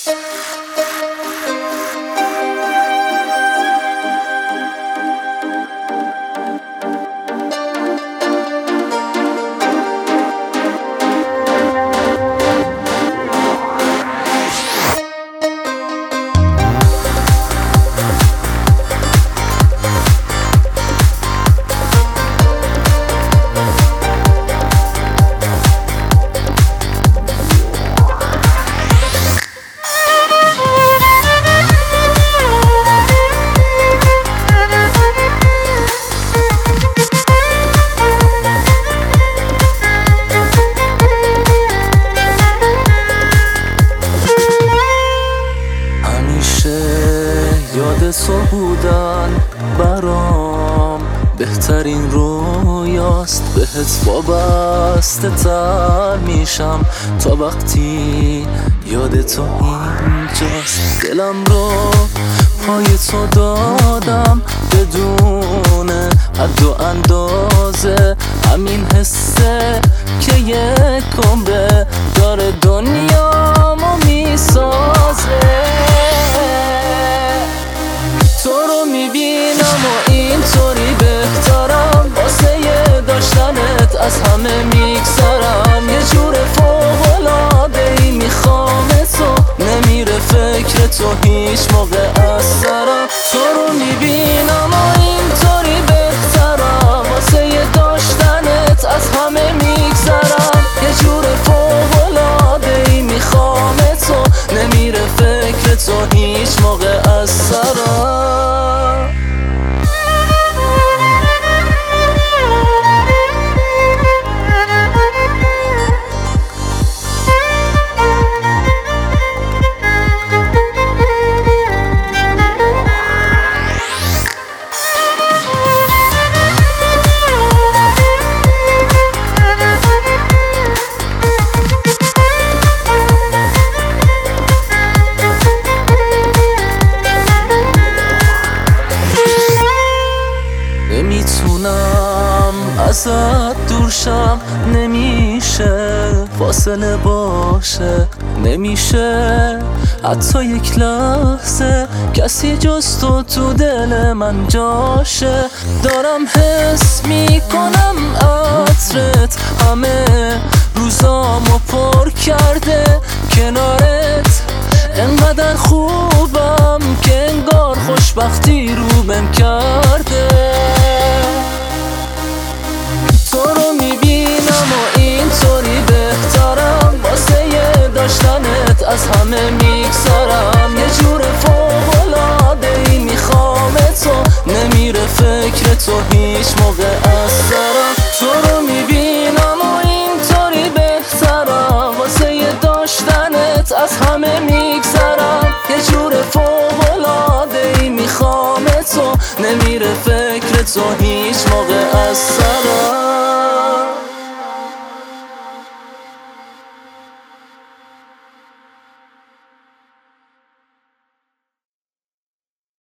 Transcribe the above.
یاد تو بودن برام بهترین رویاست، بهت وابسته تر میشم تا وقتی یاد تو اینجاست. دلم رو پای تو دادم بدون حد و اندازه، همین حسه که یک عمره داره دنیامو میسازه. تو رو میبینم و اینطوری بهترم، واسه داشتنت از همه میگذرم. یه جور فوق‌العاده‌ای میخوام تو، نمیره فکر تو هیچ موقع از سرم. تو رو میبینم و اینطوری بهترم، واسه داشتنت از همه میگذرم. یه جور فوق‌العاده‌ای میخوام تو، نمیره فکر تو هیچ موقع از سرم. نمیتونم ازت دور شم، نمیشه فاصله باشه، نمیشه حتی یک لحظه کسی جز تو دل من جاشه. دارم حس میکنم عطرت همه روزامو پر کرده، کنارت انقدر خوبم که انگار خوشبختی رو بهم کرده. تو رو میبینم و اینطوری بهترم، واسه داشتنت از همه میگذرم. یه جور فوق‌العاده‌ای میخوام تو، نمیره فکر تو هیچ موقع از سرم. تو رو